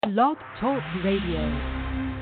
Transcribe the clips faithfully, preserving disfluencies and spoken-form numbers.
Blog Talk Radio.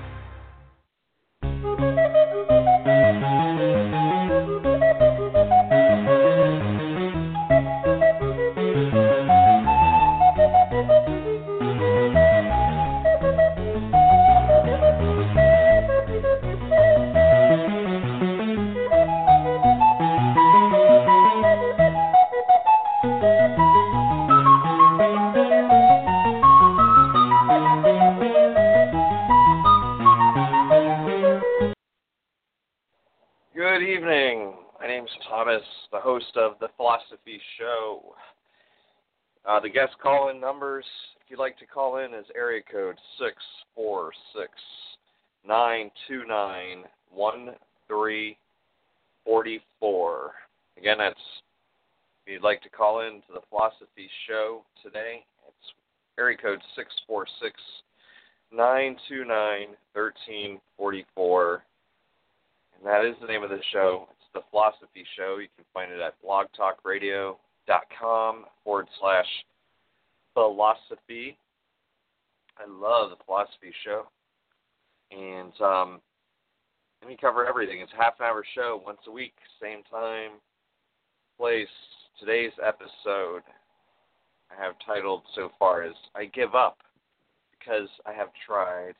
Good evening. My name's Thomas, the host of The Philosophy Show. Uh, the guest call-in numbers, if you'd like to call in, is area code six four six, nine two nine, one three four four. Again, that's, if you'd like to call in to The Philosophy Show today, it's area code six four six, nine two nine, one three four four. And that is the name of the show. It's The Philosophy Show. You can find it at blogtalkradio.com forward slash philosophy. I love The Philosophy Show. And um, we cover everything. It's a half an hour show once a week, same time, place. Today's episode I have titled so far is I Give Up Because I Have Tried.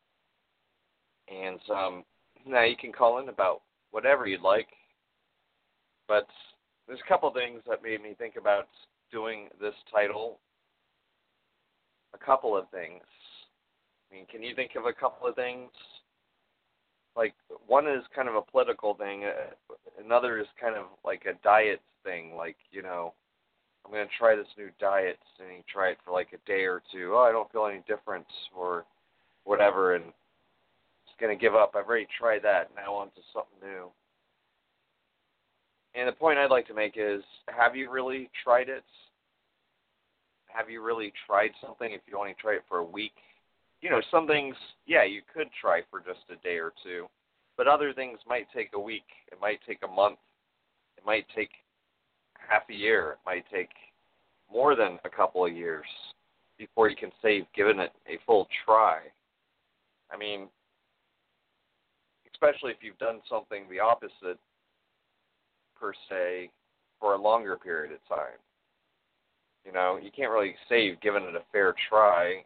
And um now, you can call in about whatever you'd like, but there's a couple things that made me think about doing this title. A couple of things. I mean, can you think of a couple of things? Like, one is kind of a political thing. Another is kind of like a diet thing. Like, you know, I'm going to try this new diet, and you try it for like a day or two. Oh, I don't feel any different, or whatever, and going to give up. I've already tried that. Now on to something new. And the point I'd like to make is, have you really tried it? Have you really tried something if you only try it for a week? You know, some things, yeah, you could try for just a day or two, but other things might take a week. It might take a month. It might take half a year. It might take more than a couple of years before you can say you've given it a full try. I mean, especially if you've done something the opposite, per se, for a longer period of time. You know, you can't really say you've given it a fair try.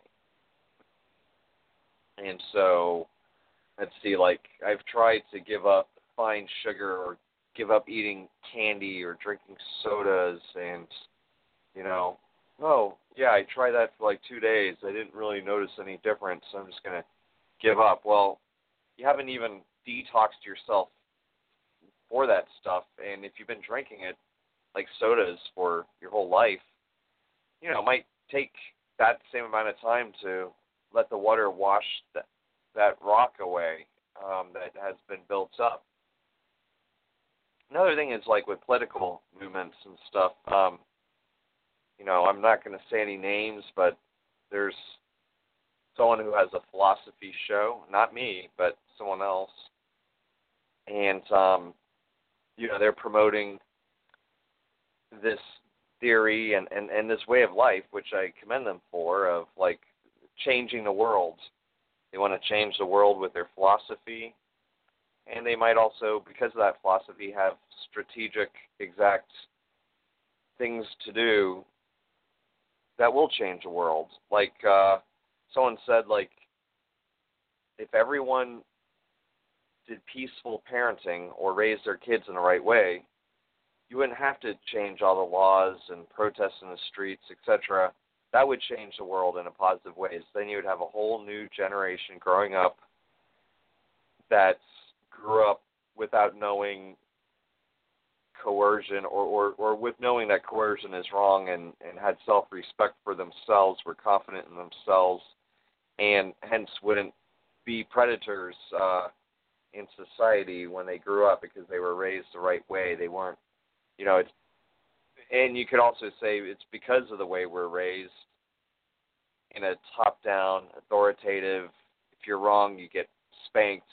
And so, let's see, like, I've tried to give up fine sugar or give up eating candy or drinking sodas and, you know, oh, yeah, I tried that for like two days. I didn't really notice any difference, so I'm just going to give up. Well, you haven't even detoxed yourself for that stuff, and if you've been drinking it like sodas for your whole life, you know, it might take that same amount of time to let the water wash that, that rock away um, that has been built up. Another thing is, like, with political movements and stuff, um, you know, I'm not going to say any names, but there's someone who has a philosophy show, not me, but someone else. And, um, you know, they're promoting this theory and, and, and this way of life, which I commend them for, of, like, changing the world. They want to change the world with their philosophy. And they might also, because of that philosophy, have strategic, exact things to do that will change the world. Like, uh, someone said, like, if everyone did peaceful parenting or raised their kids in the right way, you wouldn't have to change all the laws and protests in the streets, et cetera. That would change the world in a positive way. Then you would have a whole new generation growing up that grew up without knowing coercion or, or, or with knowing that coercion is wrong and, and had self-respect for themselves, were confident in themselves, and hence wouldn't be predators uh, in society when they grew up because they were raised the right way. They weren't, you know, it's, and you could also say it's because of the way we're raised in a top-down, authoritative, if you're wrong, you get spanked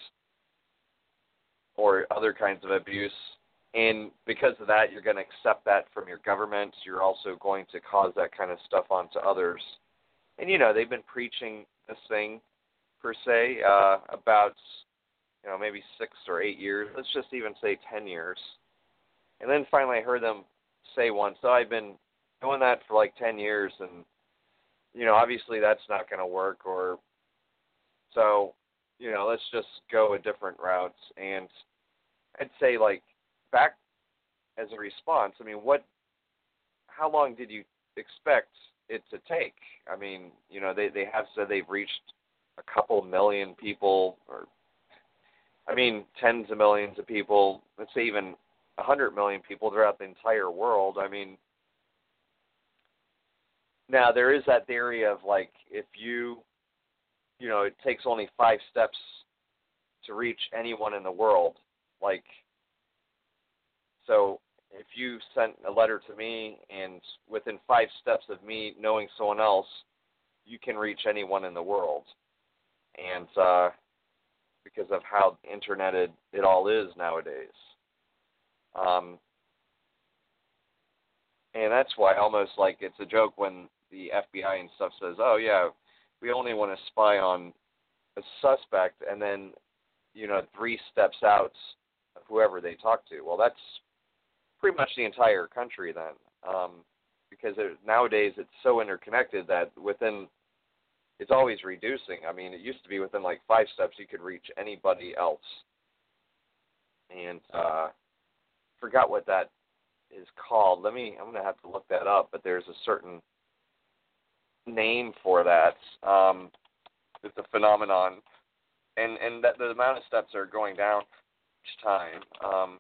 or other kinds of abuse. And because of that, you're going to accept that from your government. You're also going to cause that kind of stuff onto others. And, you know, they've been preaching this thing per se, uh, about, you know, maybe six or eight years. Let's just even say ten years. And then finally I heard them say once, so I've been doing that for like ten years, and, you know, obviously that's not going to work, or so, you know, let's just go a different route. And I'd say, like, back as a response, I mean, what, how long did you expect it to take? I mean, you know, they, they have said they've reached a couple million people, or, I mean, tens of millions of people, let's say even a hundred million people throughout the entire world. I mean, now there is that theory of, like, if you, you know, it takes only five steps to reach anyone in the world. Like, so if you sent a letter to me and within five steps of me knowing someone else, you can reach anyone in the world. And uh, because of how interneted it all is nowadays. Um, and that's why almost like it's a joke when the F B I and stuff says, oh, yeah, we only want to spy on a suspect, and then, you know, three steps out of whoever they talk to. Well, that's pretty much the entire country then, um, because it, nowadays it's so interconnected that within, it's always reducing. I mean, it used to be within like five steps you could reach anybody else. And uh, forgot what that is called. Let me, I'm going to have to look that up, but there's a certain name for that. Um, it's a phenomenon. And, and that the amount of steps are going down each time. Um,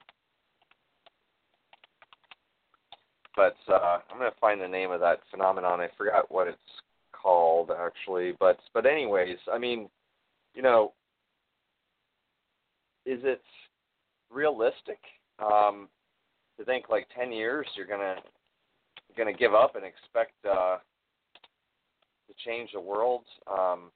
but uh, I'm going to find the name of that phenomenon. I forgot what it's called, actually. But, but anyways, I mean, you know, is it realistic um, to think like ten years you're going to going to give up and expect uh, to change the world um,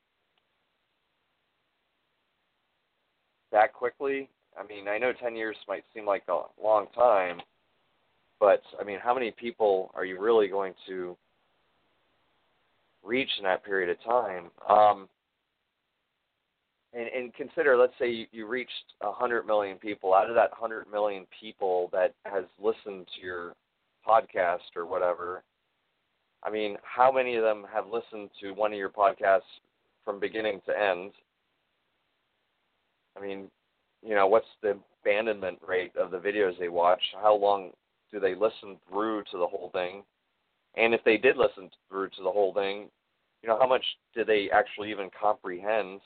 that quickly? I mean, I know ten years might seem like a long time, but, I mean, how many people are you really going to reach in that period of time? Um, and, and consider, let's say you, you reached one hundred million people. Out of that one hundred million people that has listened to your podcast or whatever, I mean, how many of them have listened to one of your podcasts from beginning to end? I mean, you know, what's the abandonment rate of the videos they watch? How long do they listen through to the whole thing? And if they did listen through to the whole thing, you know, how much did they actually even comprehend?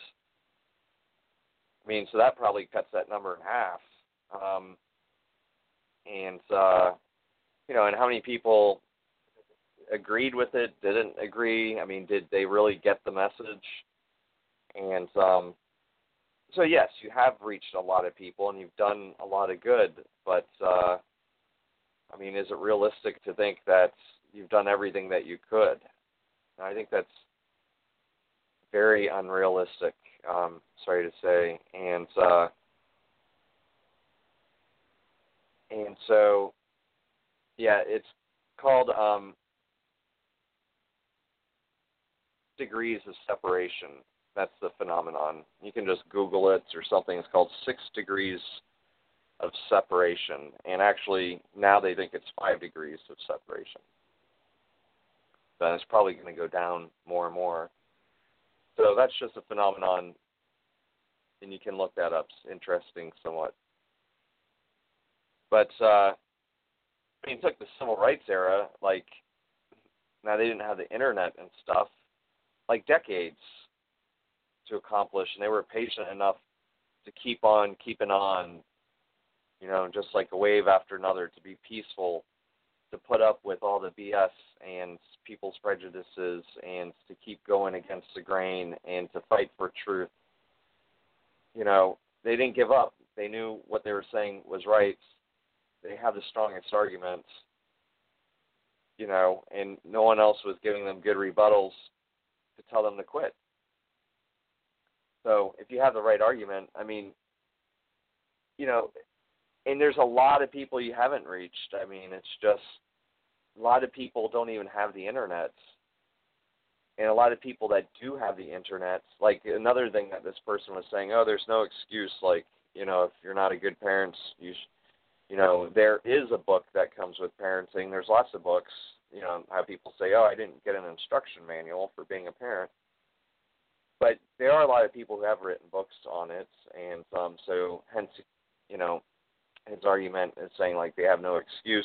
I mean, so that probably cuts that number in half. Um, and, uh, you know, and how many people agreed with it, didn't agree? I mean, did they really get the message? And um, so, yes, you have reached a lot of people and you've done a lot of good, but, uh, I mean, is it realistic to think that you've done everything that you could? I think that's very unrealistic, um, sorry to say. And uh, and so, yeah, it's called um, degrees of separation. That's the phenomenon. You can just Google it or something. It's called six degrees of separation. And actually, now they think it's five degrees of separation. Then it's probably going to go down more and more. So that's just a phenomenon, and you can look that up. It's interesting somewhat. But, uh, I mean, it took the civil rights era, like, now they didn't have the internet and stuff, like decades to accomplish, and they were patient enough to keep on keeping on, you know, just like a wave after another, to be peaceful, to put up with all the B S and people's prejudices, and to keep going against the grain and to fight for truth. You know, they didn't give up. They knew what they were saying was right. They had the strongest arguments, you know, and no one else was giving them good rebuttals to tell them to quit. So if you have the right argument, I mean, you know, and there's a lot of people you haven't reached. I mean, it's just a lot of people don't even have the internet. and a lot of people that do have the internet, like another thing that this person was saying, oh, there's no excuse, like, you know, if you're not a good parent, you sh- you know, there is a book that comes with parenting. There's lots of books, you know, how people say, oh, I didn't get an instruction manual for being a parent. But there are a lot of people who have written books on it, and um, so hence, you know, his argument is saying, like, they have no excuse.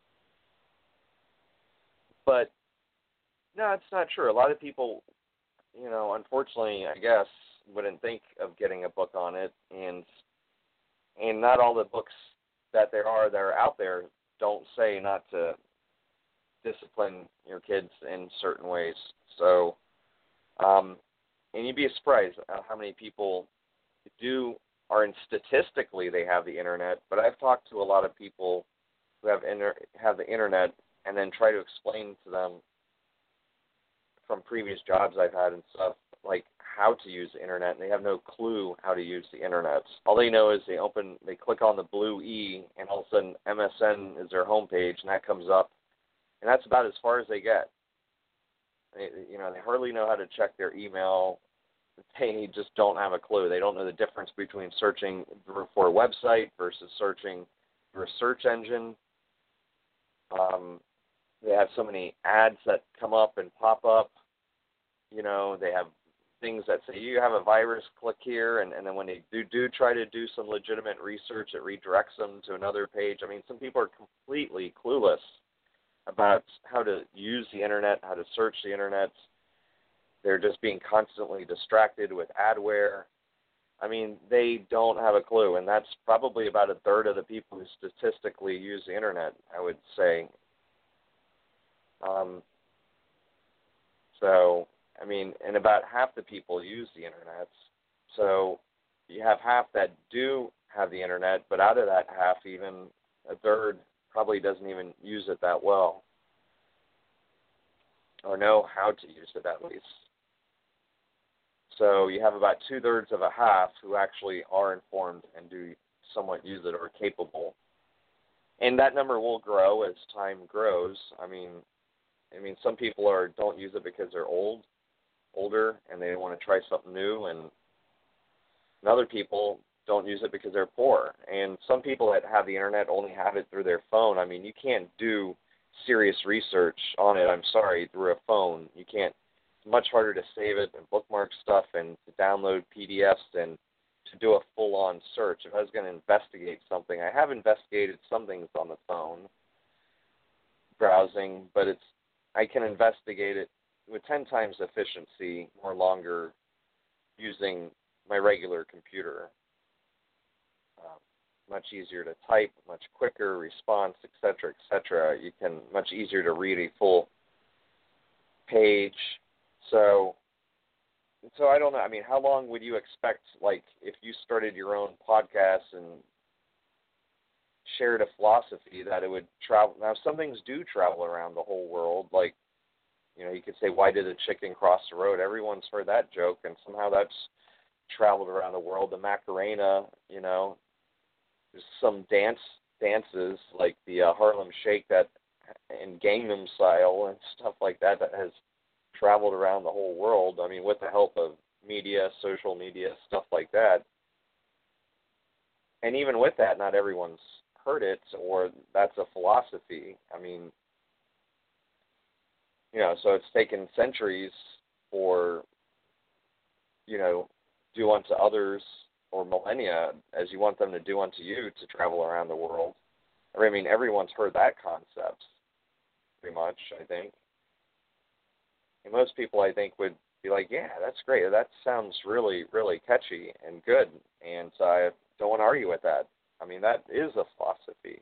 But, no, it's not true. A lot of people, you know, unfortunately, I guess, wouldn't think of getting a book on it, and and not all the books that there are that are out there don't say not to discipline your kids in certain ways. So, um, and you'd be surprised how many people do, are in statistically they have the internet, but I've talked to a lot of people who have inter, have the internet and then try to explain to them from previous jobs I've had and stuff, like how to use the internet, and they have no clue how to use the internet. All they know is they open, they click on the blue E, and all of a sudden M S N is their homepage, and that comes up, and that's about as far as they get. They, you know, they hardly know how to check their email. They just don't have a clue. They don't know the difference between searching for a website versus searching for a search engine. Um, they have so many ads that come up and pop up. You know, they have things that say, you have a virus, click here, and, and then when they do, do try to do some legitimate research, it redirects them to another page. I mean, some people are completely clueless about how to use the internet, how to search the internet. They're just being constantly distracted with adware. I mean, they don't have a clue, and that's probably about a third of the people who statistically use the internet, I would say. Um, so, I mean, and about half the people use the internet. So you have half that do have the internet, but out of that half, even a third probably doesn't even use it that well or know how to use it at least. So you have about two-thirds of a half who actually are informed and do somewhat use it or are capable. And that number will grow as time grows. I mean, I mean, some people are don't use it because they're old, older, and they want to try something new, and, and other people don't use it because they're poor. And some people that have the internet only have it through their phone. I mean, you can't do serious research on it, I'm sorry, through a phone. You can't. It's much harder to save it and bookmark stuff and to download P D Fs and to do a full-on search. If I was going to investigate something, I have investigated some things on the phone, browsing, but it's I can investigate it with ten times efficiency or longer using my regular computer. Um, much easier to type, much quicker response, et cetera, et cetera. You can much easier to read a full page. So, so I don't know. I mean, how long would you expect, like, if you started your own podcast and shared a philosophy that it would travel? Now, some things do travel around the whole world. Like, you know, you could say, why did a chicken cross the road? Everyone's heard that joke, and somehow that's traveled around the world. The Macarena, you know, there's some dance dances like the uh, Harlem Shake that in Gangnam Style and stuff like that that has traveled around the whole world. I mean, with the help of media, social media, stuff like that. And even with that, not everyone's heard it, or that's a philosophy. I mean, you know, so it's taken centuries for, you know, do unto others, or millennia, as you want them to do unto you, to travel around the world. I mean, everyone's heard that concept, pretty much, I think. And most people, I think, would be like, yeah, that's great. That sounds really, really catchy and good. And so I don't want to argue with that. I mean, that is a philosophy.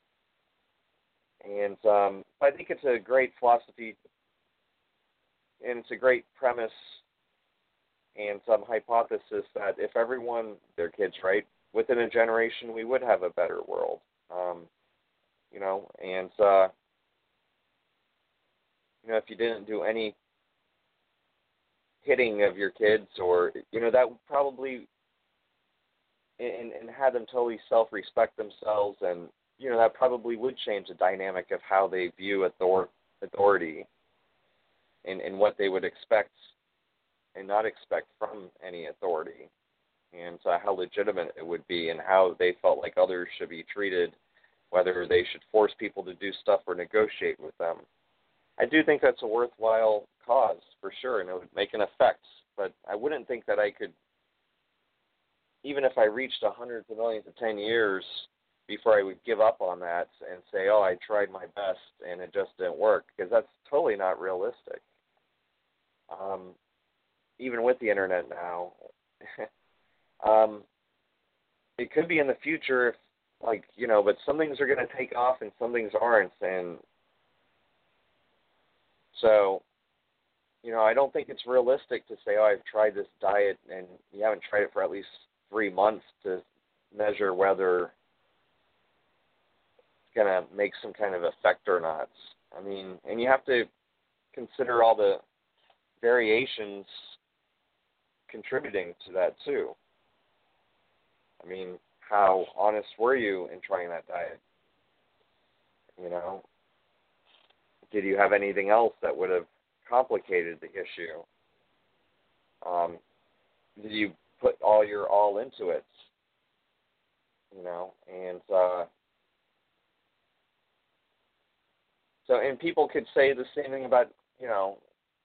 And um, I think it's a great philosophy, and it's a great premise and some hypothesis that if everyone, their kids, right, within a generation, we would have a better world. Um, you know, and, uh, you know, if you didn't do any hitting of your kids, or, you know, that would probably, and, and have them totally self-respect themselves, and, you know, that probably would change the dynamic of how they view author- authority. and, and what they would expect and not expect from any authority, and uh, how legitimate it would be, and how they felt like others should be treated, whether they should force people to do stuff or negotiate with them. I do think that's a worthwhile cause, for sure, and it would make an effect, but I wouldn't think that I could, even if I reached hundreds of millions of ten years, before I would give up on that and say, oh, I tried my best and it just didn't work, because that's totally not realistic. Um, even with the internet now, um, it could be in the future, if, like, you know, but some things are going to take off and some things aren't, and so, you know, I don't think it's realistic to say, oh, I've tried this diet, and you haven't tried it for at least three months to measure whether going to make some kind of effect or not. I mean, and you have to consider all the variations contributing to that too. I mean, how honest were you in trying that diet? You know, did you have anything else that would have complicated the issue? Um, did you put all your all into it? You know, and uh, So, and people could say the same thing about, you know,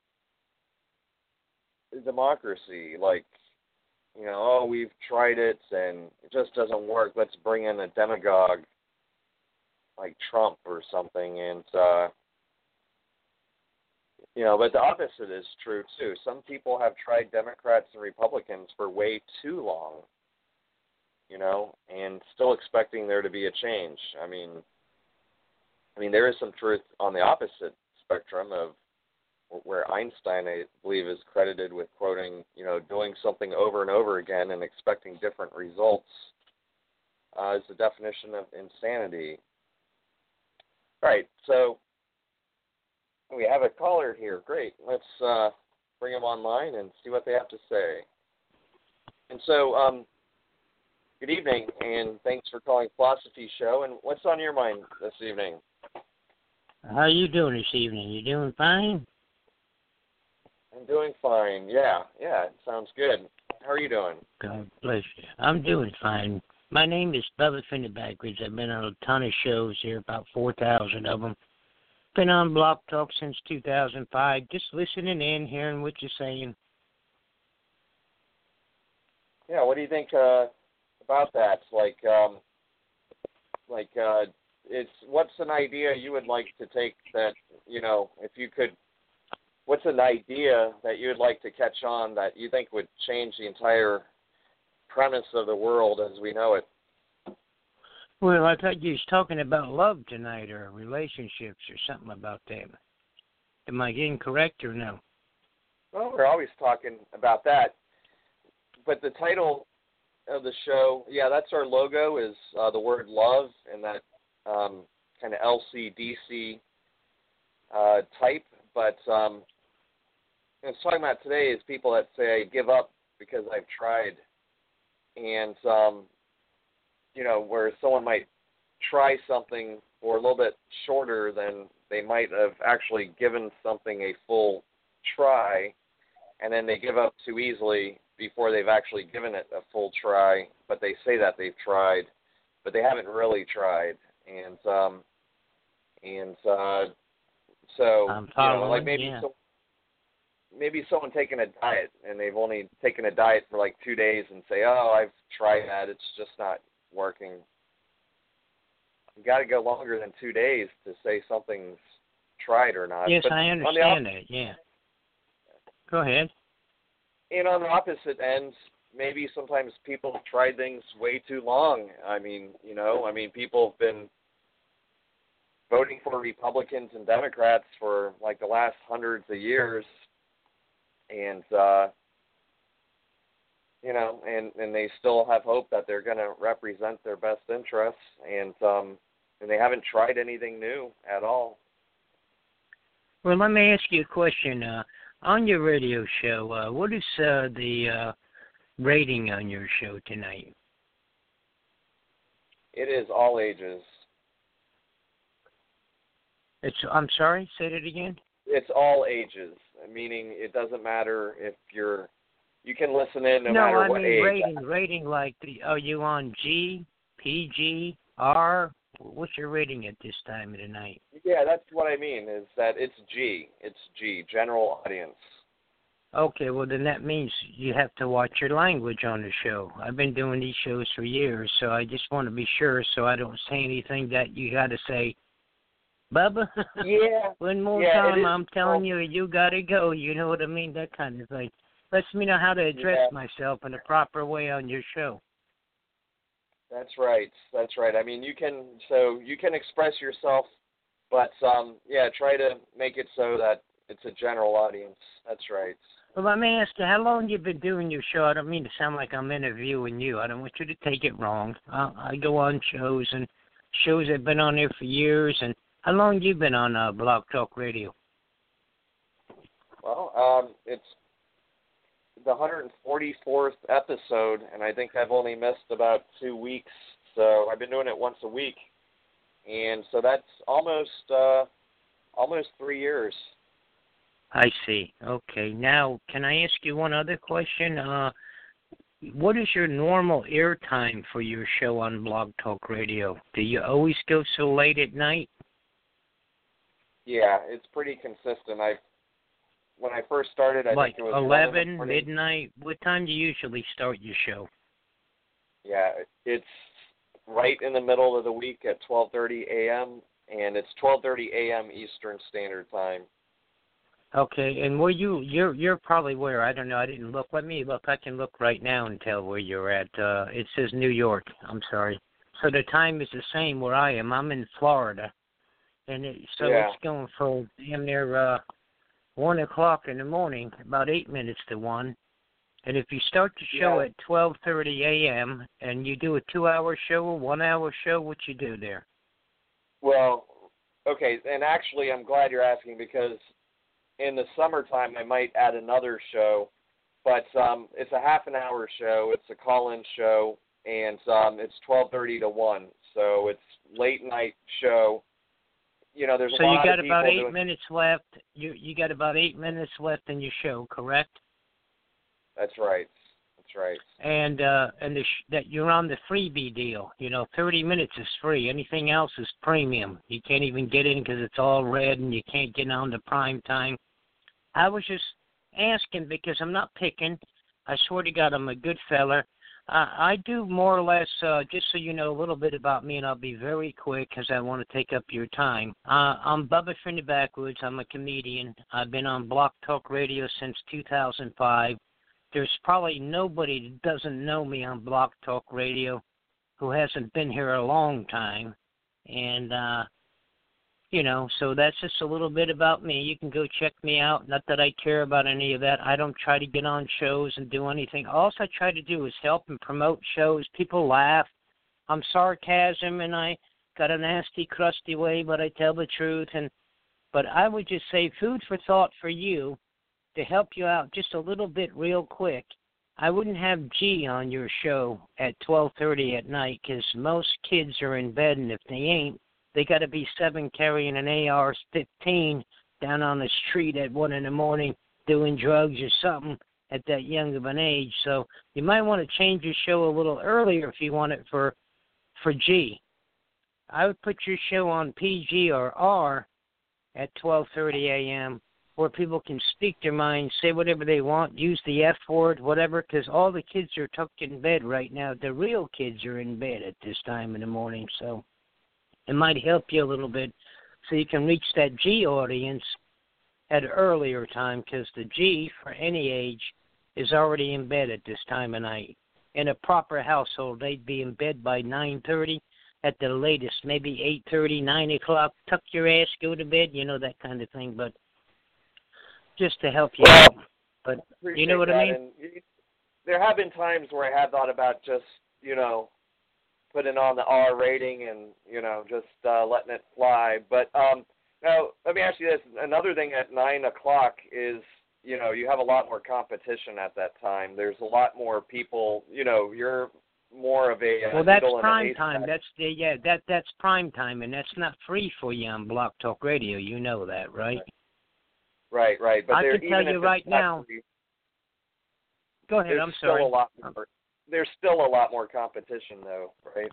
democracy. Like, you know, oh, we've tried it and it just doesn't work. Let's bring in a demagogue like Trump or something. And, uh, you know, but the opposite is true, too. Some people have tried Democrats and Republicans for way too long, you know, and still expecting there to be a change. I mean, I mean, there is some truth on the opposite spectrum of where Einstein, I believe, is credited with quoting, you know, doing something over and over again and expecting different results uh, is the definition of insanity. All right, so we have a caller here. Great. Let's uh, bring them online and see what they have to say. And so, um, good evening, and thanks for calling Philosophy Show. And what's on your mind this evening? How are you doing this evening? You doing fine? I'm doing fine. Yeah, yeah, it sounds good. How are you doing? God bless you. I'm doing fine. My name is Bubba Finney Backwards. I've been on a ton of shows here, about four thousand of them. Been on Blog Talk since two thousand five, just listening in, hearing what you're saying. Yeah, what do you think uh, about that? Like, um, like, uh, it's what's an idea you would like to take that, you know, if you could, what's an idea that you would like to catch on that you think would change the entire premise of the world as we know it? Well, I thought you was talking about love tonight or relationships or something about that. Am I getting correct or no? Well, we're always talking about that. But the title of the show, yeah, that's our logo, is uh, the word love, and that um, kind of L C D C uh, type. But um, what I was talking about today is people that say, I give up because I've tried. And, um, you know, where someone might try something for a little bit shorter than they might have actually given something a full try, and then they give up too easily before they've actually given it a full try, but they say that they've tried, but they haven't really tried. And um, and uh, so, I'm you know, like maybe yeah. so, maybe someone taking a diet and they've only taken a diet for like two days and say, oh, I've tried that, it's just not working. You got to go longer than two days to say something's tried or not. Yes, but I understand that, yeah. Go ahead. And on the opposite end, maybe sometimes people have tried things way too long. I mean, you know, I mean, people have been voting for Republicans and Democrats for like the last hundreds of years, and uh, you know, and, and they still have hope that they're going to represent their best interests, and um, and they haven't tried anything new at all. Well, let me ask you a question. Uh, on your radio show, uh, what is uh, the uh, rating on your show tonight? It is all ages. It's. I'm sorry. Say that again. it's all ages, meaning it doesn't matter if you're, you can listen in no, no matter I what mean age. rating, rating like, the, are you on G, P G, R? What's your rating at this time of the night? Yeah, that's what I mean, is that it's G. It's G, general audience. Okay, well, then that means you have to watch your language on the show. I've been doing these shows for years, so I just want to be sure so I don't say anything that you got to say, Bubba, yeah. one more yeah, time, I'm telling you, you got to go. You know what I mean? That kind of thing. Lets me know how to address yeah. myself in a proper way on your show. That's right. That's right. I mean, you can, so you can express yourself, but, um, yeah, try to make it so that it's a general audience. That's right. Well, let me ask you, how long you been doing your show? I don't mean to sound like I'm interviewing you. I don't want you to take it wrong. I, I go on shows, and shows have been on there for years. And how long you been on uh, Blog Talk Radio? Well, um, it's the one hundred forty-fourth episode, and I think I've only missed about two weeks. So I've been doing it once a week, and so that's almost uh, almost three years. I see. Okay. Now, can I ask you one other question? Uh, what is your normal airtime for your show on Blog Talk Radio? Do you always go so late at night? Yeah, it's pretty consistent. I when I first started, I like think it was eleven, midnight. What time do you usually start your show? Yeah, it's right in the middle of the week at twelve thirty a.m. and it's twelve thirty a.m. Eastern Standard Time. Okay, and where you you're you're probably where? I don't know. I didn't look. Let me look. I can look right now and tell where you're at. Uh, it says New York. I'm sorry. So the time is the same where I am. I'm in Florida, and it, so yeah. it's going for damn near uh, one o'clock in the morning, about eight minutes to one. And if you start the show yeah. at twelve thirty a.m. and you do a two-hour show, a one-hour show, what you do there? Well, okay, and actually, I'm glad you're asking because in the summertime, I might add another show, but um, it's a half an hour show. It's a call-in show, and um, it's twelve thirty to one, so it's late night show. You know, there's so a lot you got of about eight doing... minutes left. You you got about eight minutes left in your show, correct? That's right. That's right. And uh, and the sh- that you're on the freebie deal. You know, thirty minutes is free. Anything else is premium. You can't even get in because it's all red, and you can't get on the prime time. I was just asking because I'm not picking. I swear to God, I'm a good fella. Uh, I do more or less, uh, just so you know a little bit about me, and I'll be very quick because I want to take up your time. Uh, I'm Bubba from the Backwoods. I'm a comedian. I've been on Blog Talk Radio since two thousand five. There's probably nobody that doesn't know me on Blog Talk Radio who hasn't been here a long time. And, uh, you know, so that's just a little bit about me. You can go check me out. Not that I care about any of that. I don't try to get on shows and do anything. All I try to do is help and promote shows. People laugh. I'm sarcasm, and I got a nasty, crusty way, but I tell the truth. And But I would just say food for thought for you to help you out just a little bit real quick. I wouldn't have G on your show at twelve thirty at night because most kids are in bed, and if they ain't, they got to be seven carrying an A R fifteen down on the street at one in the morning doing drugs or something at that young of an age. So you might want to change your show a little earlier if you want it for for G. I would put your show on P G or R at twelve thirty a.m. where people can speak their minds, say whatever they want, use the F word, whatever, because all the kids are tucked in bed right now. The real kids are in bed at this time in the morning, so it might help you a little bit so you can reach that G audience at an earlier time, because the G, for any age, is already in bed at this time of night. In a proper household, they'd be in bed by nine thirty at the latest, maybe eight thirty, nine o'clock. Tuck your ass, go to bed, you know, that kind of thing. But just to help you well, out. But you know what that. I mean? And there have been times where I have thought about just, you know, putting on the R rating and, you know, just uh, letting it fly. But um, now, let me ask you this. Another thing at nine o'clock is, you know, you have a lot more competition at that time. There's a lot more people, you know, you're more of a... Well, that's prime time. That's the, yeah, that that's prime time, and that's not free for you on Blog Talk Radio. You know that, right? Right, right. But I there, can tell even you if right it's not now. free, Go ahead. there's I'm still sorry. a lot more. There's still a lot more competition, though, right?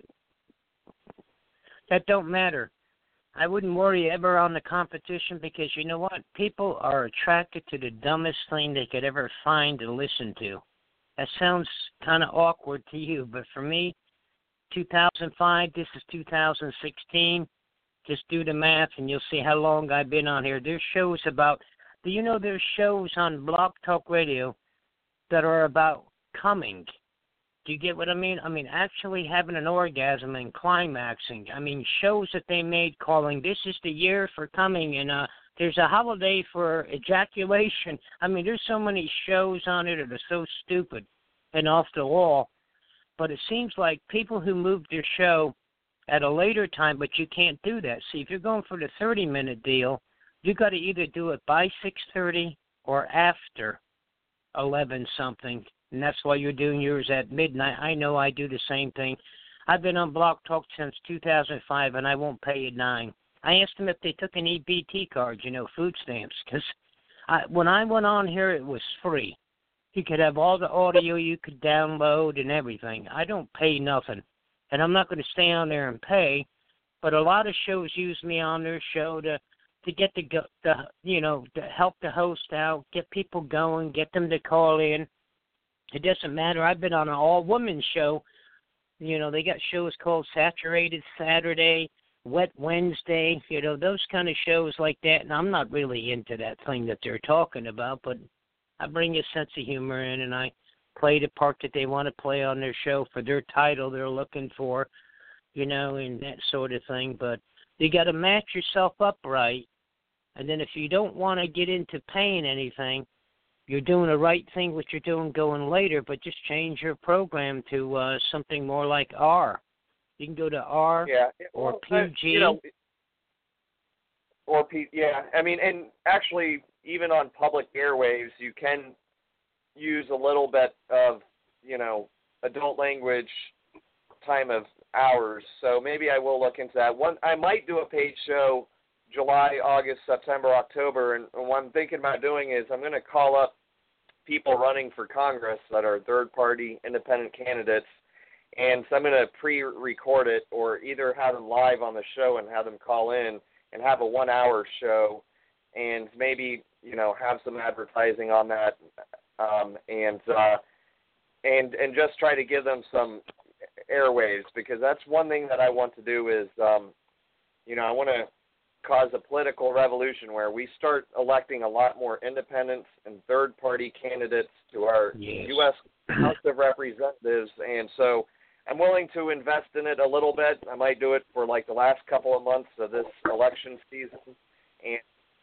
That don't matter. I wouldn't worry ever on the competition because you know what? People are attracted to the dumbest thing they could ever find to listen to. That sounds kind of awkward to you, but for me, two thousand five, this is two thousand sixteen. Just do the math and you'll see how long I've been on here. There's shows about, do you know there's shows on Blog Talk Radio that are about coming? Do you get what I mean? I mean, actually having an orgasm and climaxing. I mean, shows that they made calling, this is the year for coming, and uh, there's a holiday for ejaculation. I mean, there's so many shows on it that are so stupid and off the wall. But it seems like people who moved their show at a later time, but you can't do that. See, if you're going for the thirty-minute deal, you got to either do it by six thirty or after eleven something. And that's why you're doing yours at midnight. I know I do the same thing. I've been on Blog Talk since two thousand five, and I won't pay a dime. I asked them if they took an E B T card, you know, food stamps, because when I went on here, it was free. You could have all the audio you could download and everything. I don't pay nothing, and I'm not going to stay on there and pay. But a lot of shows use me on their show to to get the, the you know, to help the host out, get people going, get them to call in. It doesn't matter. I've been on an all-women show. You know, they got shows called Saturated Saturday, Wet Wednesday, you know, those kind of shows like that. And I'm not really into that thing that they're talking about, but I bring a sense of humor in and I play the part that they want to play on their show for their title they're looking for, you know, and that sort of thing. But you got to match yourself up right. And then if you don't want to get into paying anything, you're doing the right thing, what you're doing going later, but just change your program to uh, something more like R. You can go to R yeah. or well, P G. You know, or P, yeah. I mean, and actually, even on public airwaves, you can use a little bit of, you know, adult language time of hours. So maybe I will look into that. One, I might do a paid show July, August, September, October, and what I'm thinking about doing is I'm going to call up people running for Congress that are third-party independent candidates, and so I'm going to pre-record it or either have them live on the show and have them call in and have a one-hour show and maybe, you know, have some advertising on that um, and uh, and and just try to give them some airwaves, because that's one thing that I want to do is, um, you know, I want to cause a political revolution where we start electing a lot more independents and third-party candidates to our yes. U S House of Representatives. And so I'm willing to invest in it a little bit. I might do it for like the last couple of months of this election season and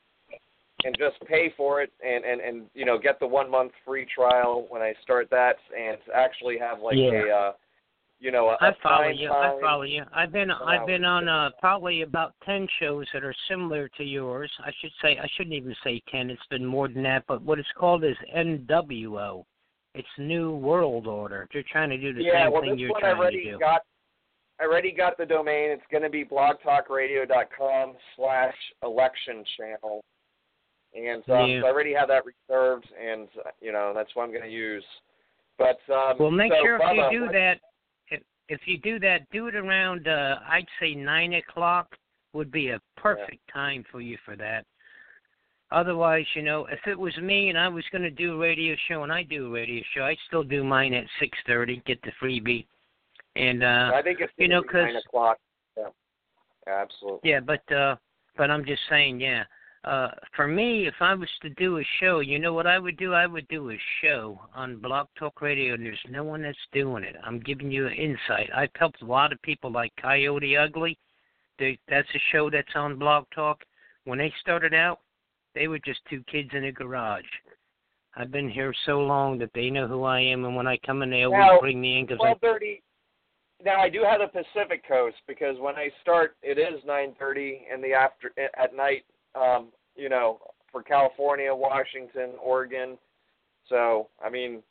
and just pay for it and, and, and you know, get the one-month free trial when I start that and actually have like yeah. a uh, you know, a, I a follow time you. time. I follow you. I've been I've been on uh, probably about ten shows that are similar to yours. I should say I shouldn't even say ten. It's been more than that. But what it's called is N W O. It's New World Order. They're trying to do the yeah, same well, thing this you're one trying I already to do. Got, I already got the domain. It's going to be blogtalkradio.com slash election channel. And um, yeah. so I already have that reserved, and, you know, that's what I'm going to use. But um, well, make so, sure if Bubba, you do what, that. If you do that, do it around, uh, I'd say nine o'clock would be a perfect yeah. time for you for that. Otherwise, you know, if it was me and I was going to do a radio show, and I do a radio show, I'd still do mine at six thirty, get the freebie. And, uh, I think it's you know, nine o'clock. Yeah. yeah, absolutely. Yeah, but, uh, but I'm just saying, yeah. Uh, for me, if I was to do a show, you know what I would do? I would do a show on Blog Talk Radio, and there's no one that's doing it. I'm giving you an insight. I've helped a lot of people like Coyote Ugly. They, that's a show that's on Blog Talk. When they started out, they were just two kids in a garage. I've been here so long that they know who I am, and when I come in, they always now, bring me in. Cause twelve thirty. Now, I do have the Pacific Coast, because when I start, it is nine thirty in the after at night. Um, you know, for California, Washington, Oregon. So, I mean,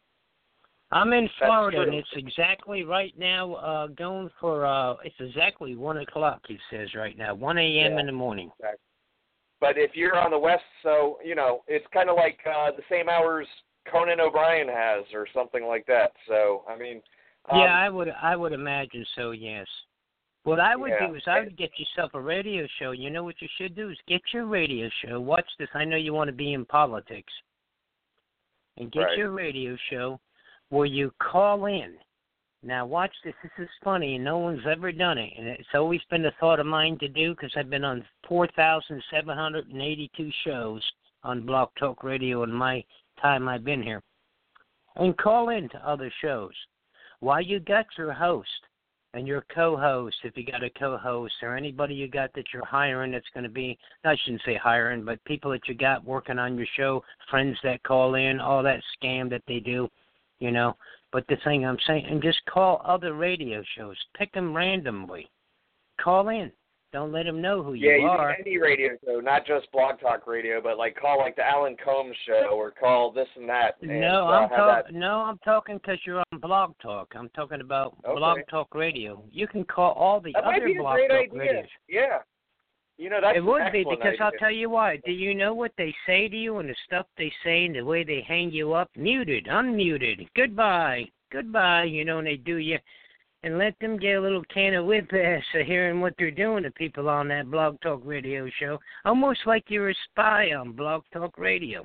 I'm in Florida, true. and it's exactly right now uh, going for, uh, it's exactly one o'clock, it says right now, one a.m. Yeah, in the morning. Exactly. but if you're on the West, so, you know, it's kind of like uh, the same hours Conan O'Brien has or something like that. So, I mean. Um, yeah, I would I would imagine so, yes. What I would yeah. do is I would get yourself a radio show. You know what you should do is get your radio show. Watch this. I know you want to be in politics. And get right. your radio show where you call in. Now, watch this. This is funny, and no one's ever done it. And it's always been a thought of mine to do because I've been on four thousand seven hundred eighty-two shows on Blog Talk Radio in my time I've been here. And call in to other shows. While you got your host and your co-host, if you got a co-host or anybody you got that you're hiring that's going to be, I shouldn't say hiring, but people that you got working on your show, friends that call in, all that scam that they do, you know. But the thing I'm saying, and just call other radio shows. Pick them randomly. Call in. Don't let them know who yeah, you you are. Yeah, any radio show, not just Blog Talk Radio, but like call like the Alan Combs show or call this and that. And, no, uh, I'm talking. talking. No, I'm talking because you're on Blog Talk. I'm talking about okay. Blog Talk Radio. You can call all the that other might be a Blog great Talk idea. radios. Yeah. You know, that's it would an be because idea. I'll tell you why. Do you know what they say to you and the stuff they say and the way they hang you up? Muted, unmuted, goodbye, goodbye. You know, and they do you. And let them get a little can of whip-ass of hearing what they're doing to people on that Blog Talk Radio show. Almost like you're a spy on Blog Talk Radio.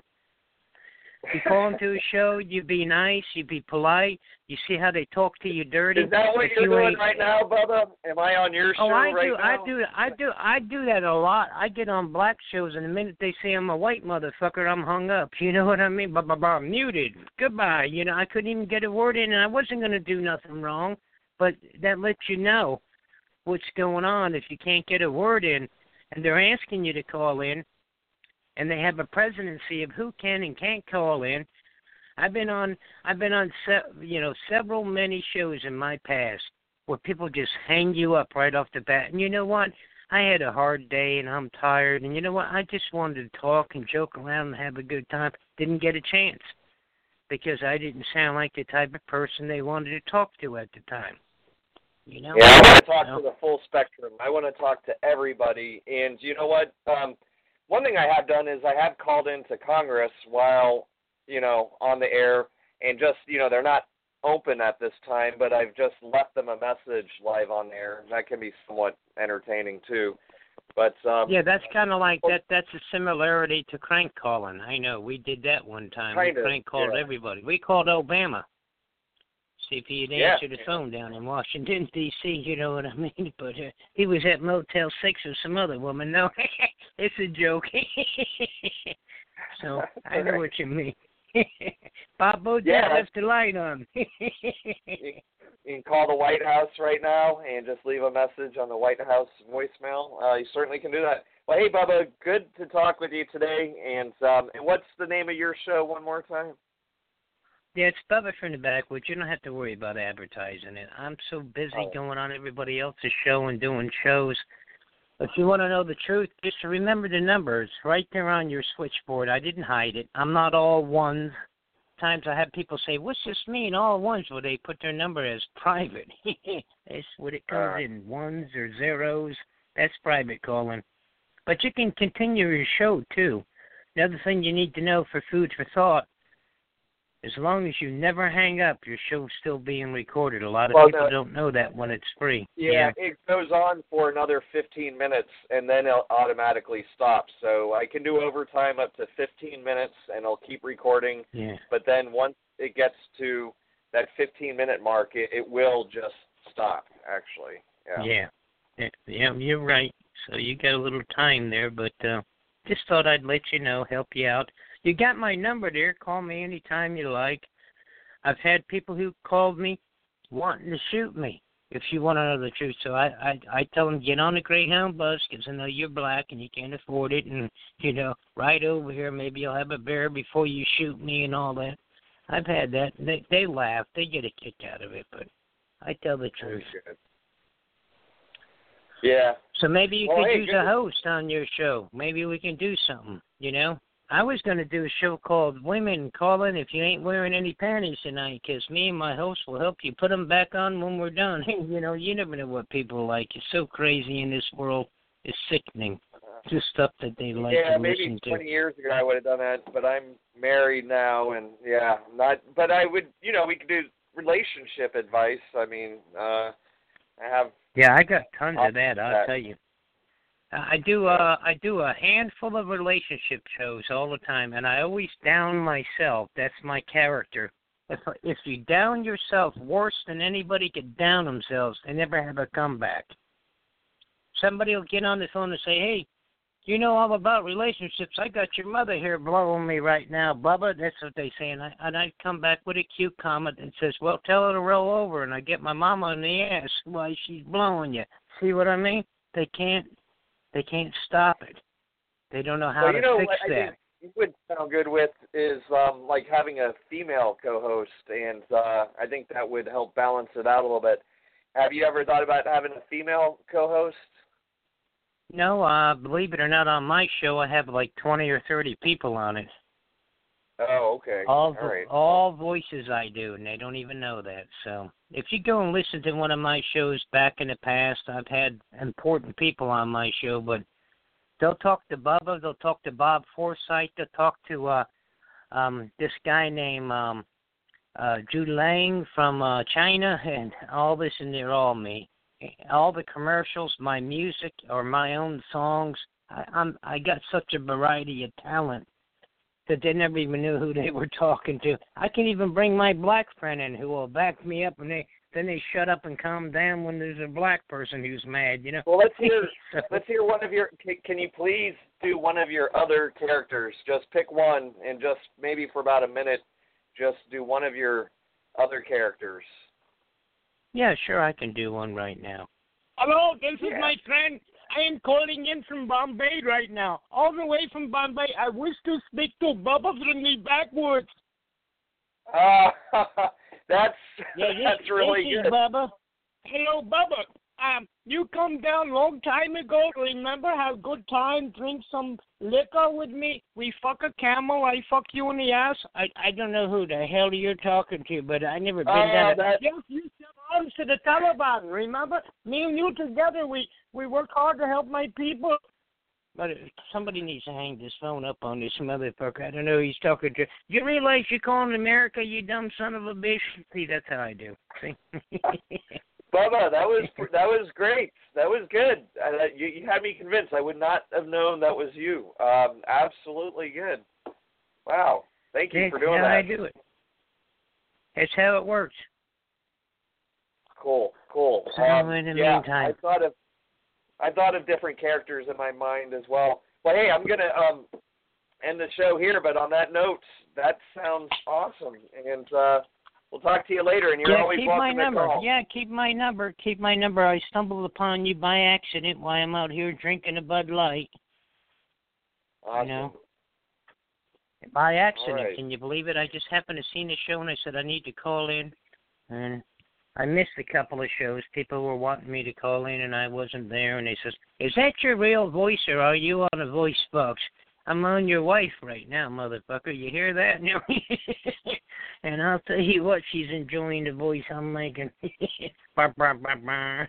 You call them to a show, you be nice, you be polite, you see how they talk to you dirty. Is that what if you're you doing ain't... right now, Bubba? Am I on your show oh, I right do, now? I do, I do, I do that a lot. I get on black shows, and the minute they say I'm a white motherfucker, I'm hung up. You know what I mean? Bah, bah, bah, muted. Goodbye. You know, I couldn't even get a word in, and I wasn't going to do nothing wrong. But that lets you know what's going on if you can't get a word in, and they're asking you to call in, and they have a presidency of who can and can't call in. I've been on, I've been on, se- you know, several many shows in my past where people just hang you up right off the bat. And you know what? I had a hard day and I'm tired, and you know what? I just wanted to talk and joke around and have a good time. Didn't get a chance because I didn't sound like the type of person they wanted to talk to at the time. You know? Yeah, I want to talk you know? to the full spectrum. I want to talk to everybody. And you know what? Um, one thing I have done is I have called into Congress while, you know, on the air, and just, you know, they're not open at this time, but I've just left them a message live on air. That can be somewhat entertaining too. But um, yeah, that's kind of like that. That's a similarity to crank calling. I know we did that one time. Kind we of, crank called yeah. everybody. We called Obama. See if he'd yeah. answer the phone down in Washington D C. You know what I mean? But uh, he was at Motel Six with some other woman. No, it's a joke. So I know what you mean. Bob Bojett yeah. left the light on. you, you can call the White House right now and just leave a message on the White House voicemail. Uh, you certainly can do that. Well, hey, Bubba, good to talk with you today. And, um, and what's the name of your show one more time? Yeah, it's Bubba from the Backwoods. You don't have to worry about advertising it. I'm so busy oh. going on everybody else's show and doing shows. If you want to know the truth, just remember the numbers right there on your switchboard. I didn't hide it. I'm not all ones. Times I have people say, what's this mean, all ones? Well, they put their number as private. That's what it comes uh, in, ones or zeros. That's private calling. But you can continue your show, too. Another thing you need to know for food for thought, as long as you never hang up, your show's still being recorded. A lot of well, people no, don't know that when it's free. Yeah, yeah, it goes on for another fifteen minutes, and then it automatically stops. So I can do overtime up to fifteen minutes, and I'll keep recording. Yeah. But then once it gets to that fifteen-minute mark, it, it will just stop, actually. Yeah. yeah. Yeah, you're right. So you got a little time there, but uh, just thought I'd let you know, help you out. You got my number there. Call me anytime you like. I've had people who called me wanting to shoot me, if you want to know the truth. So I, I, I tell them, get on the Greyhound bus because I know you're black and you can't afford it. And, you know, right over here, maybe you'll have a bear before you shoot me and all that. I've had that. They, they laugh. They get a kick out of it, but I tell the truth. Yeah. So maybe you well, could hey, use good. a host on your show. Maybe we can do something, you know? I was going to do a show called Women Calling If You Ain't Wearing Any Panties Tonight, because me and my host will help you put them back on when we're done. You know, you never know what people are like. It's so crazy in this world. It's sickening. Just stuff that they like yeah, to maybe listen to. twenty years ago I would have done that, but I'm married now, and yeah, not. But I would, you know, we could do relationship advice. I mean, uh, I have. Yeah, I got tons of that. I'll that. tell you. I do. Uh, I do a handful of relationship shows all the time, and I always down myself. That's my character. If if you down yourself worse than anybody could down themselves, they never have a comeback. Somebody will get on the phone and say, "Hey, you know all about relationships. I got your mother here blowing me right now, Bubba." That's what they say, and I and I come back with a cute comment that says, "Well, tell her to roll over," and I get my mama in the ass while she's blowing you. See what I mean? They can't. They can't stop it. They don't know how well, to you know, fix what I that. think you would sound good with is um, like having a female co-host, and uh, I think that would help balance it out a little bit. Have you ever thought about having a female co-host? No, uh, believe it or not, on my show I have like twenty or thirty people on it. Oh, okay. All all right. all voices I do, and they don't even know that. So if you go and listen to one of my shows back in the past, I've had important people on my show, but they'll talk to Bubba, they'll talk to Bob Forsythe, they'll talk to uh, um, this guy named um, uh, Zhu Lang from uh, China, and all this, and they're all me. All the commercials, my music, or my own songs. I, I'm I got such a variety of talent that they never even knew who they were talking to. I can even bring my black friend in who will back me up, and they then they shut up and calm down when there's a black person who's mad, you know. Well, let's hear so, let's hear one of your. Can, can you please do one of your other characters? Just pick one, and just maybe for about a minute, just do one of your other characters. Yeah, sure, I can do one right now. Hello, this yeah. is my friend. I am calling in from Bombay right now. All the way from Bombay. I wish to speak to Bubba from the backwoods. Uh, that's Yeah, that's this, really this good. Is Bubba. Hello, Bubba. Um, you come down long time ago. Remember, have good time, drink some liquor with me. We fuck a camel. I fuck you in the ass. I I don't know who the hell you're talking to, but I never been Oh, down. that- Yes, you sell arms to the Taliban. Remember, me and you together. We we work hard to help my people. But somebody needs to hang this phone up on this motherfucker. I don't know who he's talking to. You realize you're calling America, you dumb son of a bitch? See, that's how I do. See? Bubba, that was that was great. That was good. Uh, you, you had me convinced. I would not have known that was you. Um, absolutely good. Wow. Thank you That's for doing how that. I do it. That's how it works. Cool, cool. So Um, in the yeah, meantime, I thought of I thought of different characters in my mind as well. Well, hey, I'm gonna um, end the show here, but on that note, that sounds awesome, and uh, we'll talk to you later. And you're yeah, always keep my welcome to number. call. Yeah, keep my number. Keep my number. I stumbled upon you by accident while I'm out here drinking a Bud Light. Awesome. You know, by accident. right. Can you believe it? I just happened to see the show, and I said I need to call in, and I missed a couple of shows. People were wanting me to call in, and I wasn't there. And they says, "Is that your real voice, or are you on a voice box?" I'm on your wife right now, motherfucker. You hear that? And I'll tell you what, she's enjoying the voice I'm making. Bah, bah, bah, bah.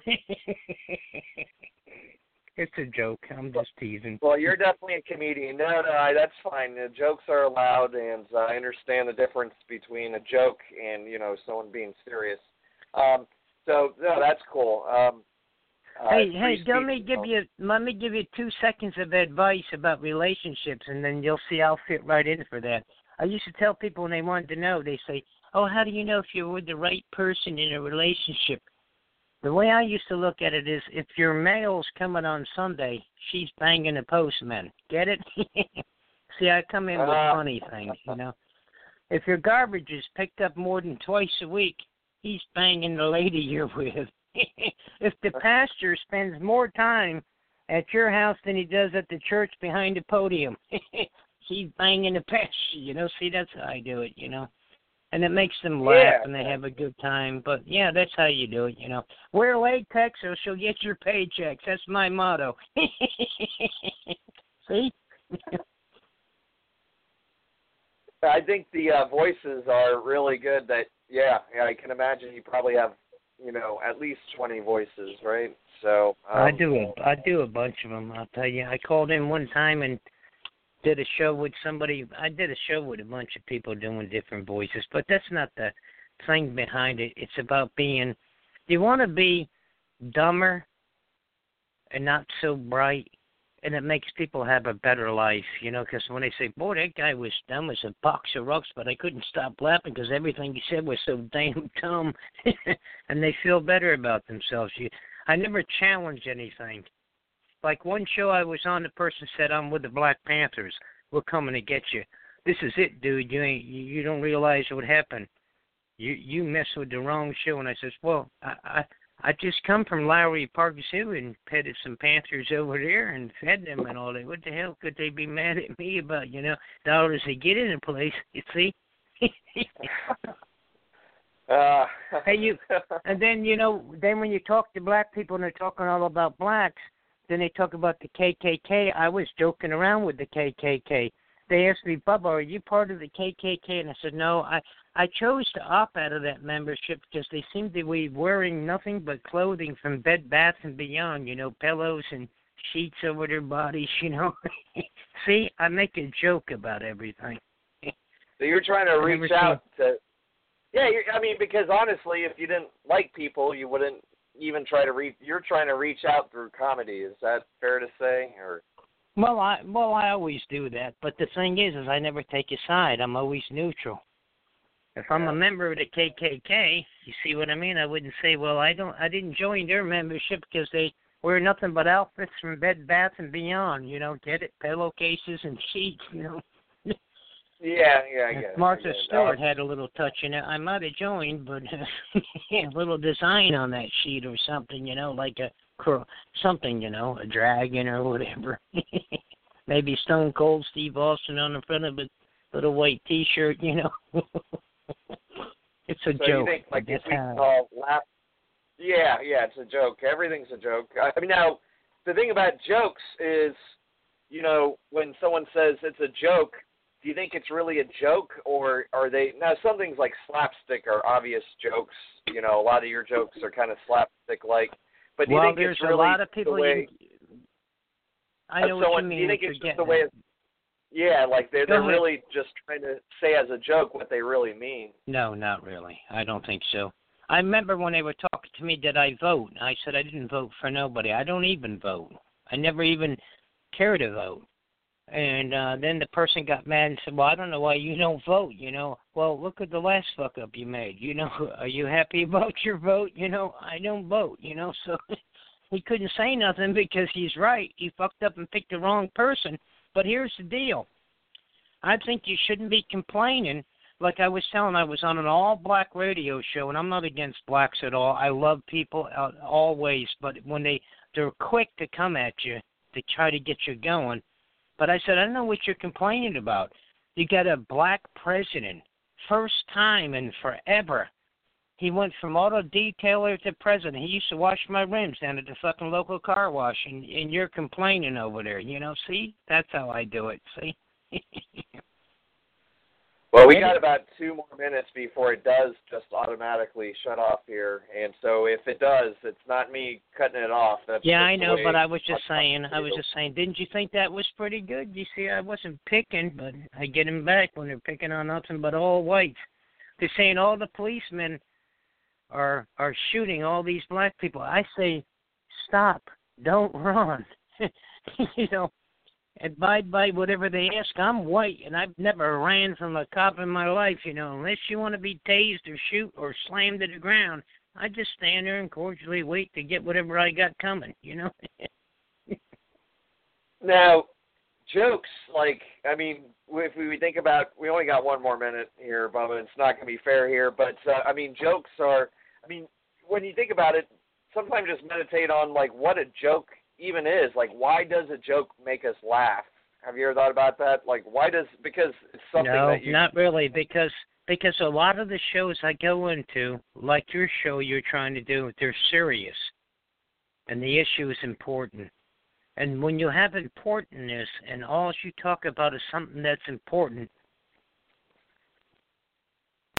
It's a joke. I'm just teasing. Well, you're definitely a comedian. No, no, I, that's fine. The jokes are allowed, and uh, I understand the difference between a joke and, you know, someone being serious. Um, so, no, that's cool. Um, uh, Hey, free hey, let speech me is give all- you let me give you two seconds of advice about relationships, and then you'll see I'll fit right in for that. I used to tell people when they wanted to know, they say, "Oh, how do you know if you're with the right person in a relationship?" The way I used to look at it is, if your mail's coming on Sunday, she's banging a postman. Get it? See, I come in with Uh. funny things, you know. If your garbage is picked up more than twice a week, he's banging the lady you're with. If the pastor spends more time at your house than he does at the church behind the podium, he's banging the pastor, you know. See, that's how I do it, you know. And it makes them laugh, Yeah. and they have a good time. But, yeah, that's how you do it, you know. Wear latex or she'll get your paychecks. That's my motto. See? I think the uh, voices are really good. That yeah, yeah, I can imagine you probably have you know, at least twenty voices, right? So um, I do a, I do a bunch of them. I'll tell you. I called in one time and did a show with somebody. I did a show with a bunch of people doing different voices, but that's not the thing behind it. It's about being. You want to be dumber and not so bright, and it makes people have a better life, you know, because when they say, boy, that guy was dumb as a box of rocks, but I couldn't stop laughing because everything he said was so damn dumb, and they feel better about themselves. You, I never challenge anything. Like one show I was on, the person said, I'm with the Black Panthers. We're coming to get you. This is it, dude. You ain't, you, you don't realize what happened. You you mess with the wrong show. And I says, well, I, I I just come from Lowry Park Zoo and petted some panthers over there and fed them and all that. What the hell could they be mad at me about, you know, dollars they get in a place, you see? uh. Hey, you, and then, you know, then when you talk to black people and they're talking all about blacks, then they talk about the K K K. I was joking around with the K K K. They asked me, Bubba, are you part of the K K K? And I said, no, I, I chose to opt out of that membership because they seem to be wearing nothing but clothing from Bed Bath and Beyond, you know, pillows and sheets over their bodies, you know. See, I make a joke about everything. So you're trying to reach out to, yeah, you're, I mean, because honestly, if you didn't like people, you wouldn't even try to reach, you're trying to reach out through comedy. Is that fair to say? Or Well, I well, I always do that, but the thing is, is I never take a side. I'm always neutral. If I'm yeah. a member of the K K K, you see what I mean? I wouldn't say, well, I don't, I didn't join their membership because they wear nothing but outfits from Bed Bath and Beyond. You know, get it? Pillowcases and sheets. You know. Yeah, yeah, I get it. Martha I get it. Stewart had a little touch in it. I might have joined, but uh, a little design on that sheet or something. You know, like a something. You know, a dragon or whatever. Maybe Stone Cold Steve Austin on the front of a little white T-shirt. You know. It's a so joke. You think, like, if we call laugh, yeah, yeah, it's a joke. Everything's a joke. I mean, now, the thing about jokes is, you know, when someone says it's a joke, do you think it's really a joke, or are they, now some things like slapstick are obvious jokes, you know, a lot of your jokes are kind of slapstick-like, but do you well, think there's it's really a lot of people the way, you, I know someone, what you mean. do you think it's just the getting way, yeah, like they're, they're ahead. really just trying to say as a joke what they really mean? No, not really. I don't think so. I remember when they were talking to me, did I vote? I said I didn't vote for nobody. I don't even vote. I never even care to vote. And uh, then the person got mad and said, well, I don't know why you don't vote, you know. Well, look at the last fuck-up you made. You know, are you happy about your vote? You know, I don't vote, you know. So he couldn't say nothing because he's right. He fucked up and picked the wrong person. But here's the deal. I think you shouldn't be complaining. Like I was telling, I was on an all-black radio show, and I'm not against blacks at all. I love people uh, always, but when they, they're quick to come at you to try to get you going. But I said, I don't know what you're complaining about. You got a black president, first time in forever. He went from auto detailer to president. He used to wash my rims down at the fucking local car wash, and, and you're complaining over there. You know, see? That's how I do it, see? Well, we got about two more minutes before it does just automatically shut off here, and so if it does, it's not me cutting it off. That's yeah, just I know, the way but I was just I'm saying, I was just saying, didn't you think that was pretty good? You see, I wasn't picking, but I get them back when they're picking on nothing but all whites. They're saying all the policemen are are shooting all these black people. I say, stop, don't run. You know. Abide by whatever they ask. I'm white, and I've never ran from a cop in my life, you know. Unless you want to be tased or shoot or slammed to the ground, I just stand there and cordially wait to get whatever I got coming, you know. Now, jokes, like, I mean, if we think about, we only got one more minute here, Bubba, it's not going to be fair here, but, uh, I mean, jokes are, I mean, when you think about it, sometimes just meditate on, like, what a joke even is. Like, why does a joke make us laugh? Have you ever thought about that? Like, why does, because it's something no, that you... not really, because because a lot of the shows I go into, like your show you're trying to do, they're serious, and the issue is important. And when you have importantness and all you talk about is something that's important,